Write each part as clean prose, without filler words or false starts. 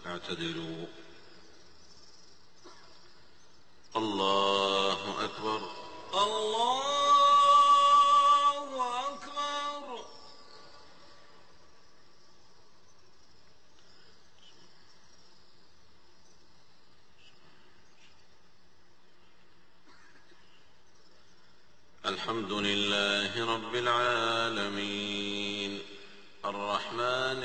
اعتدلوا. الله أكبر. الله أكبر. الحمد لله رب العالمين الرحمن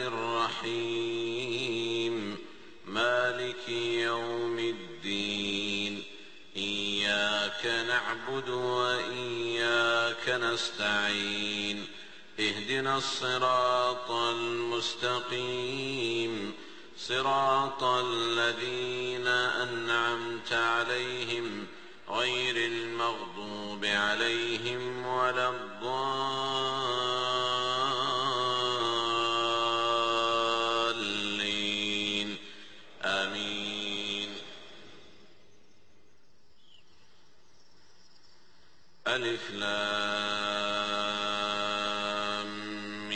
الرحيم مالك يوم الدين إياك نعبد وإياك نستعين اهدنا الصراط المستقيم صراط الذين أنعمت عليهم غير المغضوب عليهم ولا الضالين آمين. ألف لام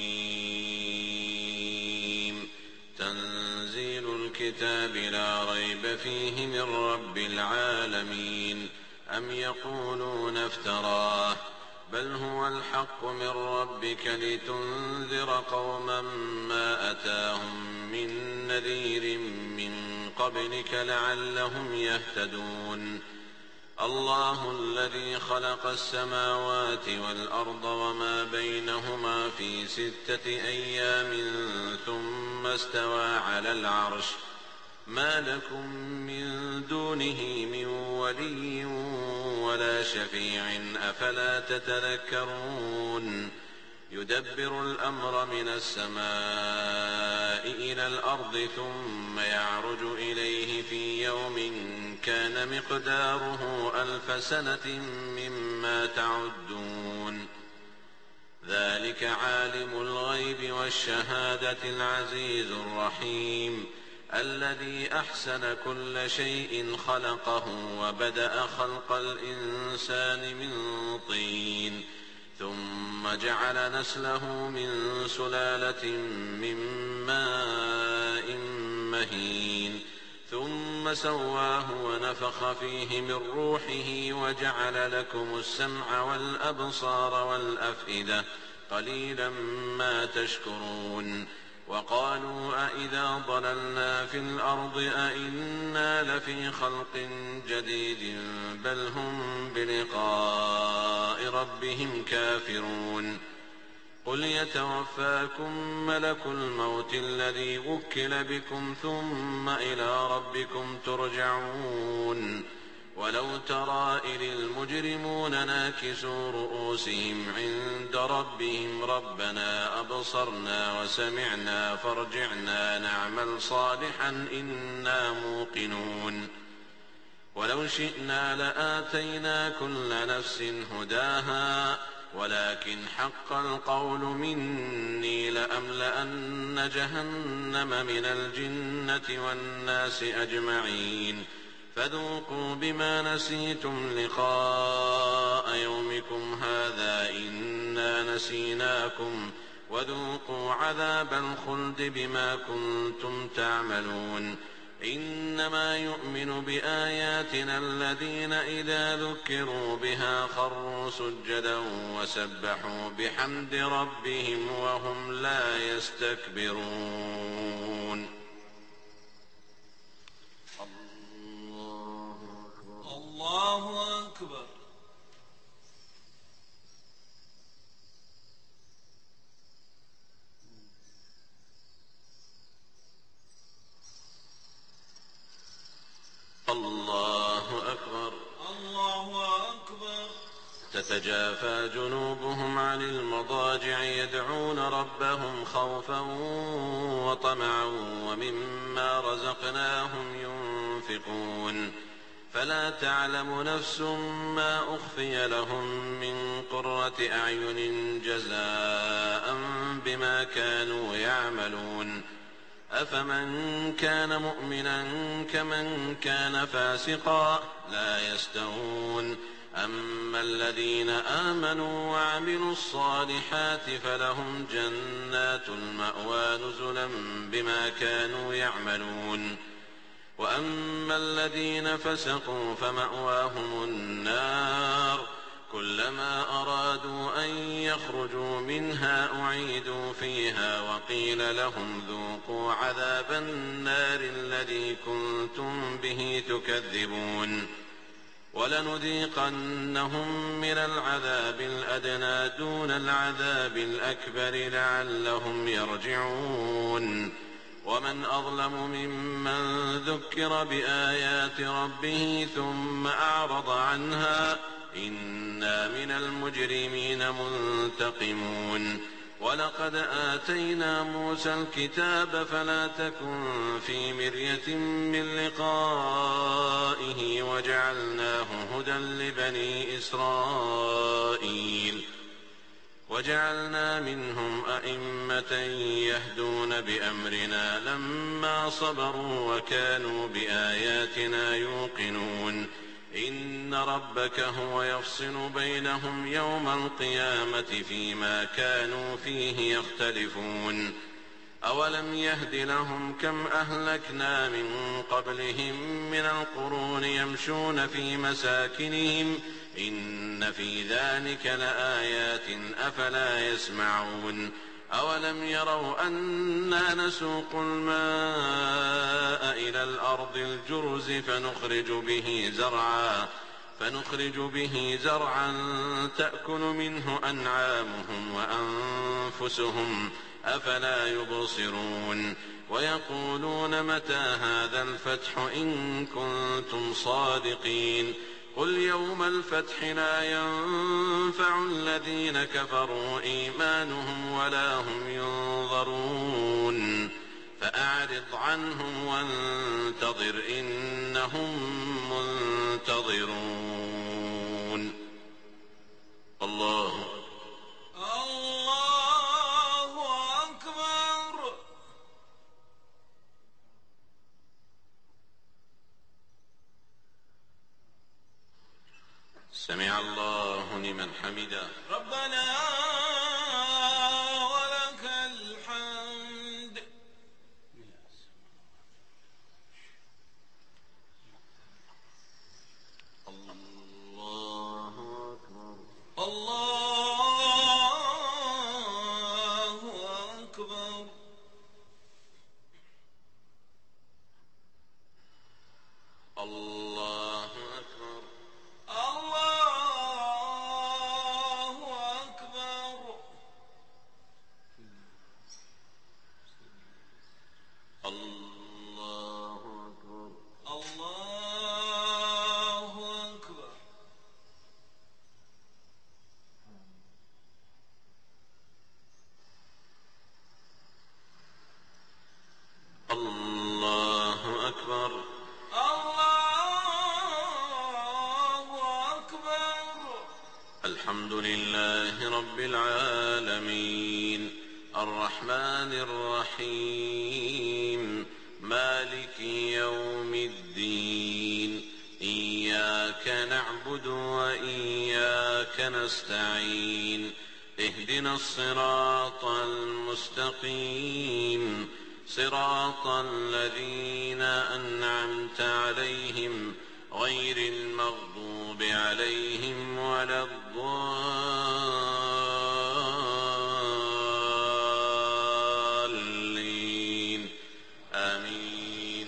ميم تنزيل الكتاب لا ريب فيه من رب العالمين. أم يقولون افتراه بل هو الحق من ربك لتنذر قوما ما أتاهم من نذير من قبلك لعلهم يهتدون. الله الذي خلق السماوات والأرض وما بينهما في 6 أيام ثم استوى على العرش ما لكم من دونه من ولي ولا شفيع أفلا تتذكرون. يدبر الأمر من السماء إلى الأرض ثم يعرج إليه في يوم كان مقداره 1000 سنة مما تعدون. ذلك عالم الغيب والشهادة العزيز الرحيم الذي أحسن كل شيء خلقه وبدأ خلق الإنسان من طين ثم جعل نسله من سلالة من ماء مهين ثم سواه ونفخ فيه من روحه وجعل لكم السمع والأبصار والأفئدة قليلا ما تشكرون. وقالوا أئذا ضللنا في الأرض أئنا لفي خلق جديد بل هم بلقاء ربهم كافرون. قل يتوفاكم ملك الموت الذي وكل بكم ثم إلى ربكم ترجعون. ولو ترى إذ المجرمون ناكسوا رؤوسهم عند ربهم ربنا أبصرنا وسمعنا فارجعنا نعمل صالحا إنا موقنون. ولو شئنا لآتينا كل نفس هداها ولكن حق القول مني لأملأن جهنم من الجنة والناس أجمعين. فذوقوا بما نسيتم لقاء يومكم هذا إنا نسيناكم وذوقوا عذاب الخلد بما كنتم تعملون. إنما يؤمن بآياتنا الذين إذا ذكروا بها خروا سجدا وسبحوا بحمد ربهم وهم لا يستكبرون. الله أكبر. الله أكبر. الله أكبر. تتجافى جنوبهم عن المضاجع يدعون ربهم خوفا وطمعا ومما رزقناهم ينفقون. فلا تعلم نفس ما أخفي لهم من قرة أعين جزاء بما كانوا يعملون. أفمن كان مؤمنا كمن كان فاسقا لا يستوون. أما الذين آمنوا وعملوا الصالحات فلهم جنات المأوى نزلا بما كانوا يعملون وأما الذين فسقوا فمأواهم النار كلما أرادوا أن يخرجوا منها أعيدوا فيها وقيل لهم ذوقوا عذاب النار الذي كنتم به تكذبون ولنذيقنهم من العذاب الأدنى دون العذاب الأكبر لعلهم يرجعون ومن أظلم ممن ذكر بآيات ربه ثم أعرض عنها إنا من المجرمين منتقمون ولقد آتينا موسى الكتاب فلا تكن في مرية من لقائه وجعلناه هدى لبني إسرائيل وجعلنا منهم أئمة يهدون بأمرنا لما صبروا وكانوا بآياتنا يوقنون إن ربك هو يفصل بينهم يوم القيامة فيما كانوا فيه يختلفون أولم يهد لهم كم أهلكنا من قبلهم من القرون يمشون في مساكنهم إن في ذلك لآيات أفلا يسمعون أولم يروا أنا نسوق الماء إلى الأرض الجرز فنخرج به زرعا تأكل منه أنعامهم وأنفسهم أفلا يبصرون ويقولون متى هذا الفتح إن كنتم صادقين قل يوم الفتح لا ينفع الذين كفروا إيمانهم ولا هم ينظرون فأعرض عنهم وانتظر إنهم منتظرون الله أكبر. سمع الله لمن حمده ربنا ولك الحمد. الله أكبر الله أكبر. الله أكبر الله أكبر. الله أكبر الله أكبر. الله أكبر الله أكبر. الحمد لله رب العالمين الرحمن الرحيم مالك يوم الدين إياك نعبد وإياك نستعين اهدنا الصراط المستقيم صراط الذين أنعمت عليهم غير المغضوب عليهم ولا الضالين آمين.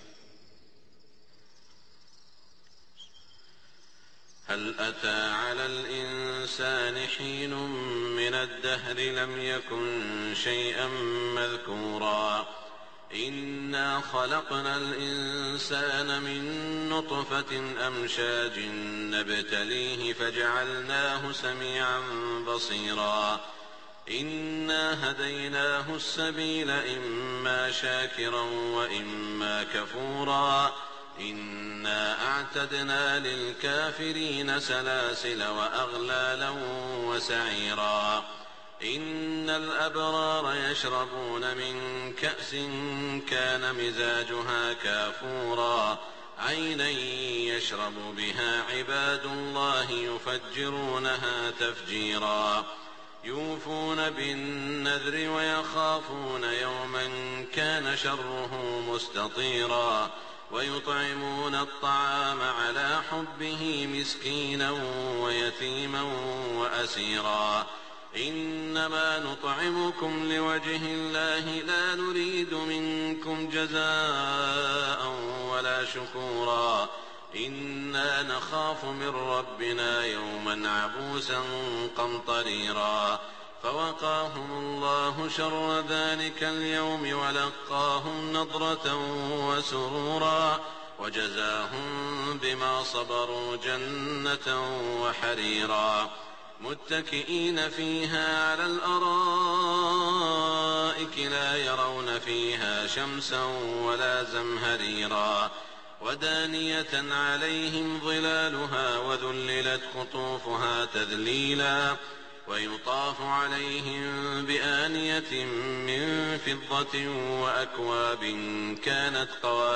هل أتى على الإنسان حين من الدهر لم يكن شيئا مذكورا إنا خلقنا الإنسان من نطفة أمشاج نبتليه فجعلناه سميعا بصيرا إنا هديناه السبيل إما شاكرا وإما كفورا إنا أعتدنا للكافرين سلاسل وأغلالا وسعيرا إن الأبرار يشربون من كأس كان مزاجها كافورا عينا يشرب بها عباد الله يفجرونها تفجيرا يوفون بالنذر ويخافون يوما كان شره مستطيرا ويطعمون الطعام على حبه مسكينا ويتيما وأسيرا إنما نطعمكم لوجه الله لا نريد منكم جزاء ولا شكورا إنا نخاف من ربنا يوما عبوسا قمطريرا فوقاهم الله شر ذلك اليوم ولقاهم نضرة وسرورا وجزاهم بما صبروا جنة وحريرا متكئين فيها على الأرائك لا يرون فيها شمسا ولا زمهريرا ودانية عليهم ظلالها وذللت قطوفها تذليلا ويطاف عليهم بآنية من فضة وأكواب كانت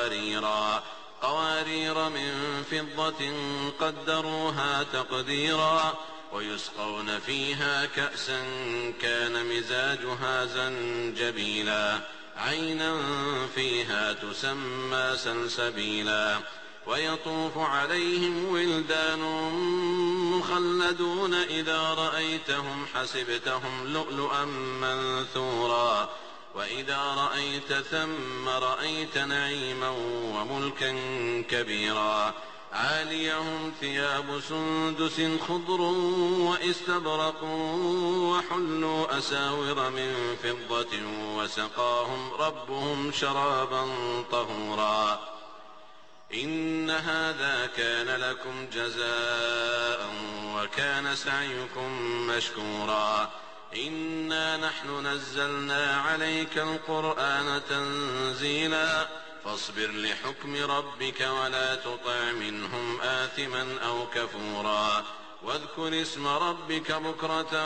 قوارير من فضة قدروها تقديرا ويسقون فيها كأسا كان مزاجها زنجبيلا عينا فيها تسمى سلسبيلا ويطوف عليهم ولدان مخلدون إذا رأيتهم حسبتهم لؤلؤا منثورا وإذا رأيت ثم رأيت نعيما وملكا كبيرا عاليهم ثياب سندس خضر واستبرق وحلوا أساور من فضة وسقاهم ربهم شرابا طهورا إن هذا كان لكم جزاء وكان سعيكم مشكورا إنا نحن نزلنا عليك القرآن تنزيلا فاصبر لحكم ربك ولا تطع منهم آثما أو كفورا واذكر اسم ربك بكرة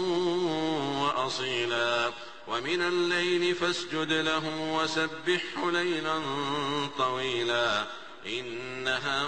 وأصيلا ومن الليل فاسجد له وسبحه ليلا طويلا إن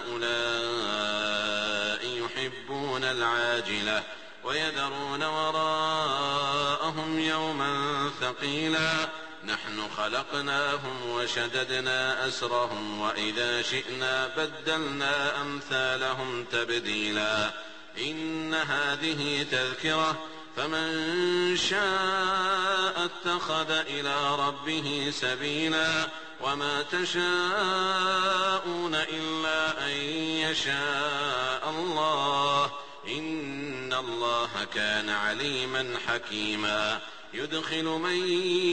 هؤلاء يحبون العاجلة ويذرون وراءهم يوما ثقيلا نحن خلقناهم وشددنا أسرهم وإذا شئنا بدلنا أمثالهم تبديلا إن هذه تذكرة فمن شاء اتخذ إلى ربه سبيلا وما تشاءون إلا أن يشاء الله إن الله كان عليما حكيما يدخل من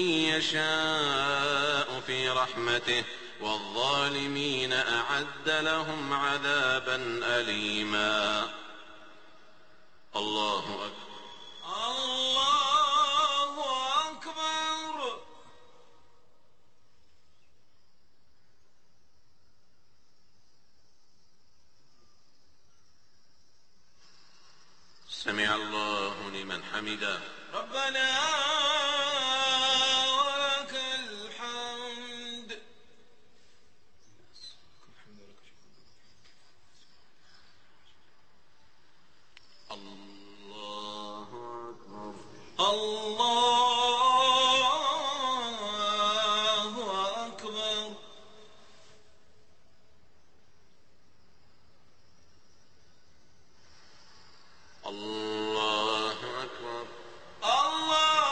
يشاء في رحمته والظالمين أعد لهم عذابا أليما الله أكبر الله أكبر. سمع الله لمن حمده ربنا ولك الحمد. الله أكبر الله أكبر. الله أكبر الله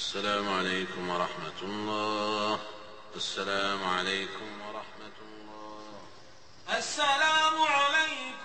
السلام عليكم ورحمة الله. السلام عليكم ورحمة الله. السلام عليكم